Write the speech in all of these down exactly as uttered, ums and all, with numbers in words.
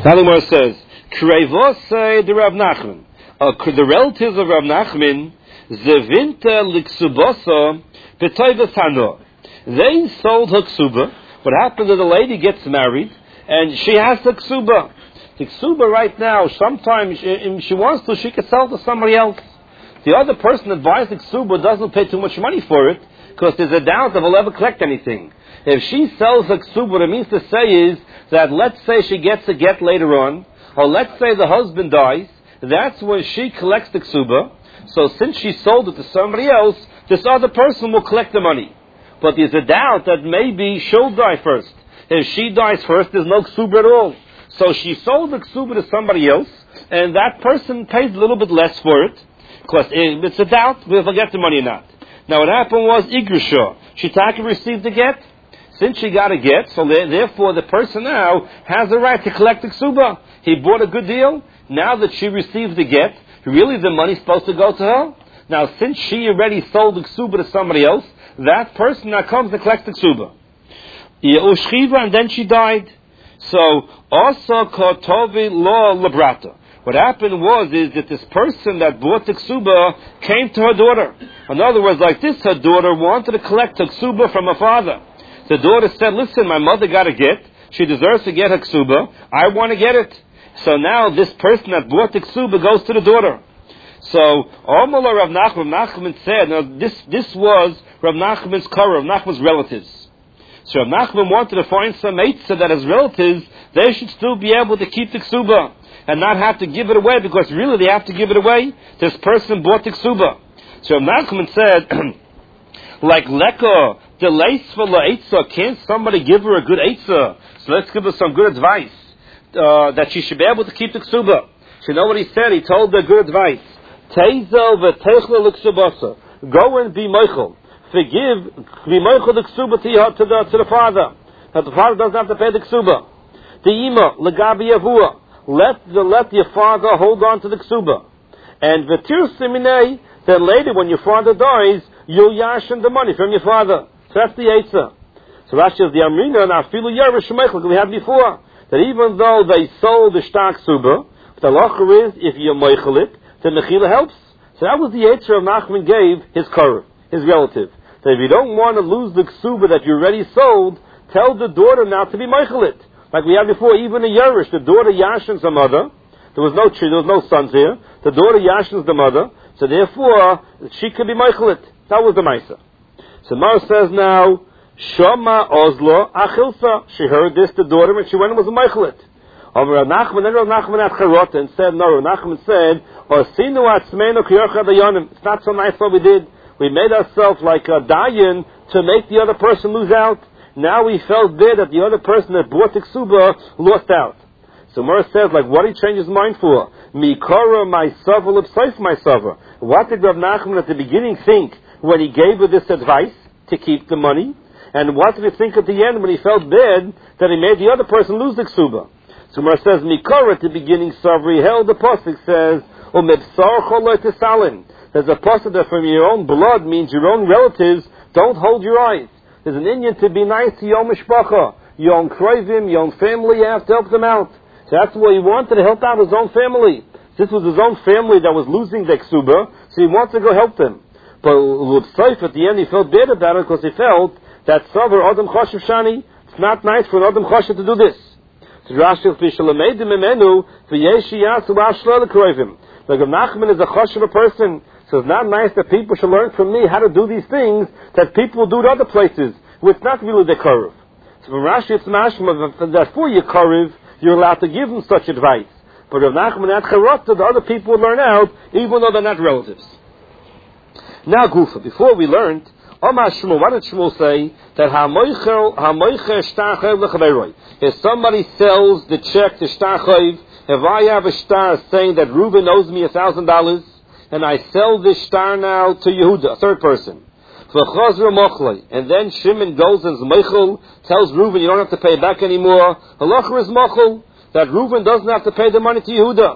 Now the Gemara says, Krevosei de Rav Nachman. Uh, the relatives of Rav Nachman, Zevinta liksubosa b'toivas hano. They sold her ksuba. What happens is the lady gets married and she has the ksuba. The ksuba right now, sometimes if she wants to, she can sell to somebody else. The other person that buys the ksuba doesn't pay too much money for it because there's a doubt that will ever collect anything. If she sells the ksuba, what it means to say is that let's say she gets a get later on, or let's say the husband dies, that's when she collects the ksuba. So since she sold it to somebody else, this other person will collect the money. But there's a doubt that maybe she'll die first. If she dies first, there's no ksuba at all. So she sold the ksuba to somebody else, and that person pays a little bit less for it, because it's a doubt whether they'll get the money or not. Now what happened was, Igrisha, she taka received the get. Since she got a get, so therefore the person now has the right to collect the ksuba. He bought a good deal. Now that she received the get, really the money's supposed to go to her. Now since she already sold the ksuba to somebody else, that person now comes to collect the ksuba. And then she died. So, also kotovi lo lebrata. What happened was is that this person that bought the ksuba came to her daughter. In other words, like this, her daughter wanted to collect the ksuba from her father. The daughter said, listen, my mother got a get. She deserves to get her ksuba. I want to get it. So now this person that bought the ksuba goes to the daughter. So, Omala Rav Nachman, Nachman said, now this, this was Rav Nachman's car, Rav Nachman's relatives. So Rav Nachman wanted to find some eitzah that his relatives, they should still be able to keep the ksuba and not have to give it away, because really they have to give it away. This person bought the ksuba. So Rav Nachman said, like Leka, the leisva la'eitzah, can't somebody give her a good eitzah? So let's give her some good advice, uh, that she should be able to keep the ksuba. So you know what he said? He told her good advice. Teizel v'teichla l'ksubasa. Go and be moichel. Forgive, be moichel the ksuba to the, to the, to the father. That the father doesn't have to pay the ksuba. The ima, l'gabi yavua. Let the, let your father hold on to the ksuba. And v'tir siminei, then later when your father dies, you'll yashin the money from your father. So that's the eitzah. So Rashi says the amrina and afilu yarish shemeichel, we had before, that even though they sold the shtar ksuba, the halacha is, if you moichel it, the mechila helps. So that was the eitzah of Nachman gave his karev, his relative. So if you don't want to lose the ksuba that you already sold, tell the daughter now to be moichel it. Like we had before, even a yarish, the daughter yashins the mother. There was no there was no sons here. The daughter yashins the mother. So therefore, she could be moichel it. That was the Maisa. So Mar says now, Shama Ozlo Achilsa. She heard this, the daughter, and she went and was a moichel it. Over Rav Nachman, then Rav Nachman at Charot and said, no, Rav Nachman said, Osinu atzmeinu kiyorcha dayanim. It's not so nice what we did. We made ourselves like a dayan to make the other person lose out. Now we felt bad that the other person that bought the ksuba lost out. So Mor says, like, what did he change his mind for? Mikara my sava l'pseif my sava. What did Rav Nachman at the beginning think when he gave her this advice to keep the money? And what did he think at the end when he felt bad that he made the other person lose the ksuba? So Mor says, Mikara at the beginning, Savri held the pasuk says, Umebsar choloi tesalin. There's a pasuk that from your own blood means your own relatives, don't hold your eyes. There's an Indian to be nice to your own mishpacha, your own krivim, your own family, you have to help them out. So that's why he wanted to help out his own family. This was his own family that was losing the ksuba, so he wanted to go help them. But with Saif at the end, he felt bad about it because he felt that Savar Adam Choshev Shani, it's not nice for an Adam Choshev to do this. So Rashi Fishalameidim Imenu V'yeshi Yasu Ashla L'Kroivim. Like if Nachman is a Choshev person, so it's not nice that people should learn from me how to do these things that people do to other places. Well, it's not really the Karev. So from Rashi it's mashma that for your Karev, you're allowed to give them such advice. But if Nachman at Charot, the other people would learn out, even though they're not relatives. Now, Gufa, before we learned, Omar Shmuel, what did Shmuel say? That Hamoicher Hamoicher Shtar Chayiv L'Chaveroi. If somebody sells the check to Shtar Chayiv, if I have a shtar saying that Reuben owes me a thousand dollars, and I sell this shtar now to Yehuda, a third person, and then Shimon goes and Meichel tells Reuben you don't have to pay back anymore. Halacha is Mechel, that Reuben doesn't have to pay the money to Yehuda.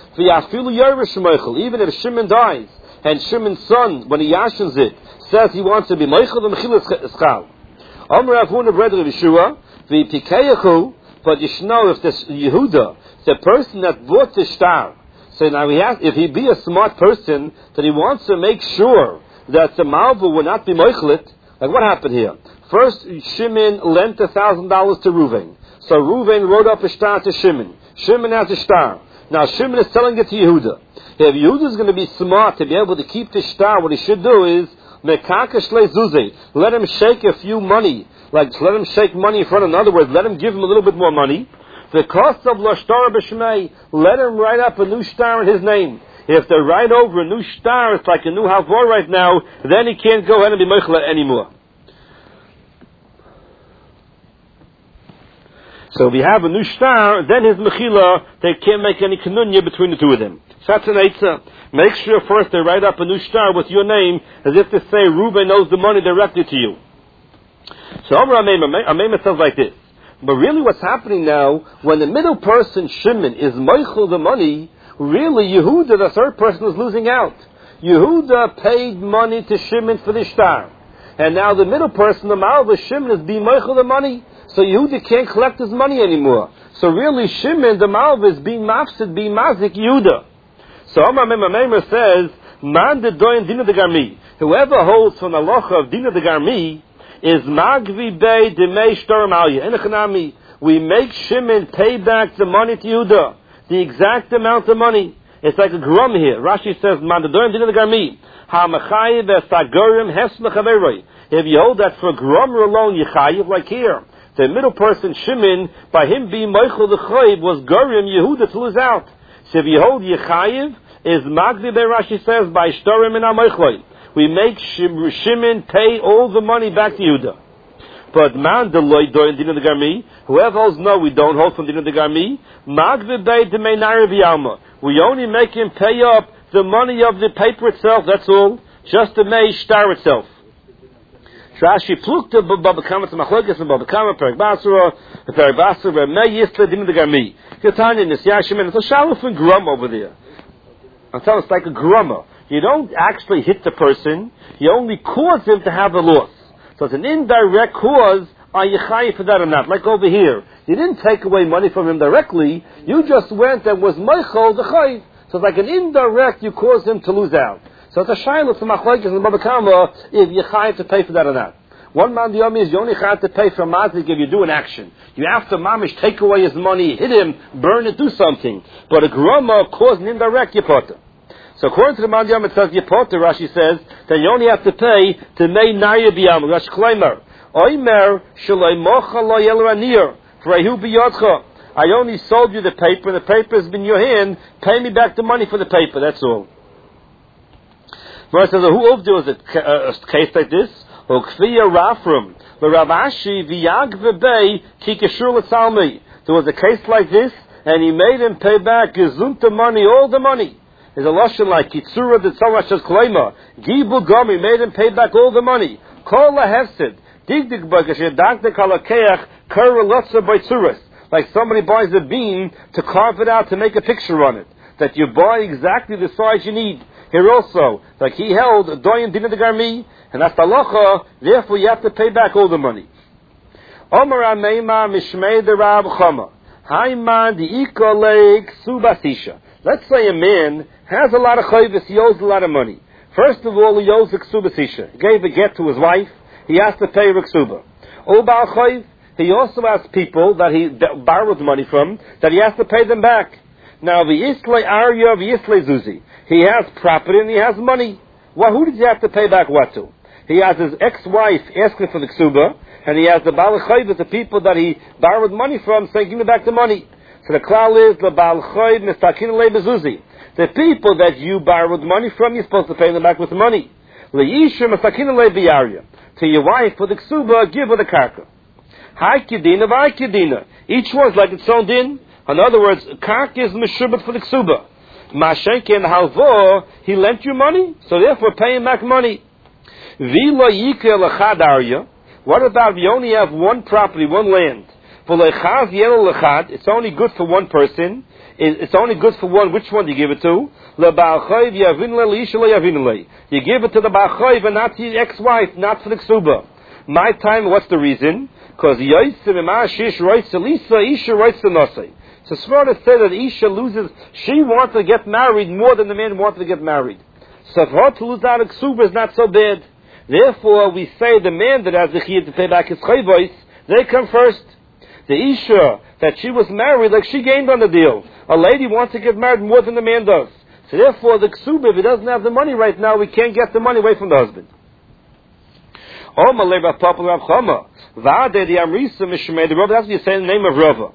Even if Shimon dies, and Shimon's son, when he yashins it, says he wants to be Meichel, the Mechil is Chal. Amr Avun of Red Yeshua, the Pikeyachu, But you should know if this Yehuda, the person that bought the star, so now he has, if he be a smart person, that he wants to make sure that the Malva will not be moichlet. Like what happened here? First, Shimon lent a thousand dollars to Reuven. So Reuven wrote up a star to Shimon. Shimon has a star. Now Shimon is selling it to Yehuda. If Yehuda is going to be smart to be able to keep the star, what he should do is mekakash lezuze. Let him shake a few money, like let him shake money in front of him. In other words, let him give him a little bit more money. The cost of lashtar b'shmei, let him write up a new star in his name. If they write over a new star, it's like a new havor right now, then he can't go ahead and be meichla anymore. So if we have a new star, then his mechila, they can't make any kanunya between the two of them. So that's an eitzah. Make sure first they write up a new star with your name, as if to say, Reuben knows the money directly to you. So Amar Amema says like this. But really what's happening now, when the middle person, Shimon, is meichel the money, really Yehuda, the third person, is losing out. Yehuda paid money to Shimon for the star. And now the middle person, the Malva, Shimon, is being meichel the money. So Yehuda can't collect his money anymore. So really Shimon, the Malva, is being mafsid, being mazik Yehuda. So Amar Meimer says, Man de doin dina de garmi. Whoever holds from the halacha of dina de garmi is magvi bei de mei shtorim alya. Enechanami. We make Shimon pay back the money to Yehuda, the exact amount of money. It's like a grum here. Rashi says, Man de doin dina de garmi. Ha mechayiv esagorim hes mechaveroi. If you hold that for grummer alone, you chayiv, like here. The middle person, Shimon, by him being Meichel the Chayiv, was Gorim Yehuda to lose out. So if you hold Yechayiv, is Magdi Be Rashi says, by Shtorim and Ameichloy. We make Shimon pay all the money back to Yehuda. But man, the Loi Doin Dina de Garmi, whoever holds no, we don't hold from Dina de Garmi, Magdi Be de Meinari V'Yalma. We only make him pay up the money of the paper itself, that's all, just the Mei Shtar itself. Rashi plukta babakama to machlokes and babakama perik basura, the perik basura me yisle dim de garmi. Ketanya nisyashimen. It's a shaluf and grum over there. I'm telling you, it's like a grummer. You don't actually hit the person. You only cause him to have a loss. So it's an indirect cause. Are you chayiv for that or not? Like over here, you didn't take away money from him directly. You just went and was meichel the chayiv. So it's like an indirect. You caused him to lose out. So it's a shayla to machlokes and babakama if you chayiv to pay for that or not. One man the is you only chayiv to pay for mazik if you do an action. You have to mamish take away his money, hit him, burn it, do something. But a grumma caused an indirect yipota. So according to the man it says yipota. Rashi says that you only have to pay to mei naya biyam. Rashi klaimer oimer shaloi mocha lo yelranir frehu biyotcha. I only sold you the paper, and the paper has been in your hand. Pay me back the money for the paper. That's all. Mara says, who of was it a case like this? Or kfiya rafrum, the Ravashi v'yag v'bei kikashur l'tzalmi. There was a case like this, and he made him pay back gezunta money, all the money. There's a lashon like kitzura the tzalashas kleima. Gibu gami made him pay back all the money. Kol lahefsid dig dig bagashe dagde kalakeach kara lotza by tzuras. Like somebody buys a beam to carve it out to make a picture on it. That you buy exactly the size you need. Here also, like he held a doyen dinah de garmi, and that's the halacha, therefore you have to pay back all the money. Omer ameima mishmei de Rab Chama. Haiman di ikoleik subasisha. Let's say a man has a lot of chayvus, he owes a lot of money. First of all, he owes a ksubasisha. He gave a get to his wife, he has to pay ksuba. Obal chayv, he also has people that he that borrowed money from, that he has to pay them back. Now, v'yislei arya v'yislei zuzi. He has property and he has money. Well, who does he have to pay back what to? He has his ex-wife asking for the ksuba, and he has the Baal Chayv, the people that he borrowed money from, saying, give me back the money. So the klal is, the Baal Chayv mistakin le bezuzi. The people that you borrowed money from, you're supposed to pay them back with money. Le'isha mistakin le biyarya. To your wife, for the ksuba, give her the karka. Hai kidina v'hai kidina. Each one's like its own din. In other words, karka is meshubet for the ksuba. Mashenke and halvo, he lent you money, so therefore pay him back money. Vila yike lechad arya. What about if you only have one property, one land? For lechaz yelo lechad, it's only good for one person. It's only good for one. Which one do you give it to? Lebal chayv yavin le leisha le yavin le. You give it to the bal chayv and not to your ex-wife, not for the ksuba. My time, what's the reason? Because Yoitzim Ima Shish Roitz Elisa, Isha Roitz Nosei. So Svara said that Isha loses, she wants to get married more than the man wants to get married. So for her to lose out of Ksuba is not so bad. Therefore, we say the man that has the chiyuv to pay back his chayvos, they come first. The Isha, that she was married, like she gained on the deal. A lady wants to get married more than the man does. So therefore, the Ksuba, if he doesn't have the money right now, we can't get the money away from the husband. That's what you say in the name of Rava.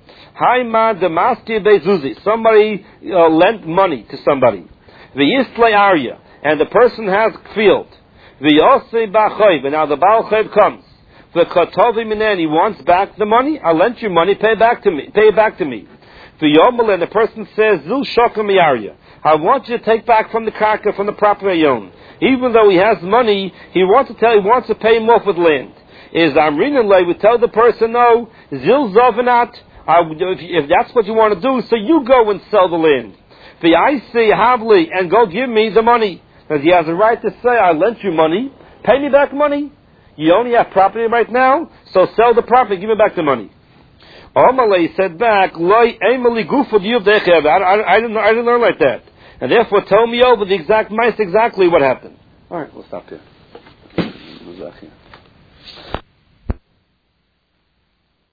Somebody uh, lent money to somebody. And the person has field. And now the Baal Chayv comes. He wants back the money. I lent you money, pay back to me. Pay it back to me. And the person says, I want you to take back from the karka, from the property you own. Even though he has money, he wants to tell, he wants to pay him off with land. Is Amrin and Lay, we tell the person, no, Zil Zovanat, if that's what you want to do, so you go and sell the land. The I say Havli, and go give me the money. Because he has a right to say, I lent you money, pay me back money. You only have property right now, so sell the property, give me back the money. Amalei said back, Loi Emily Gufa Diuv Dechev. I didn't I didn't learn like that. And therefore tell me over the exact mice exactly what happened. Alright, we'll stop here.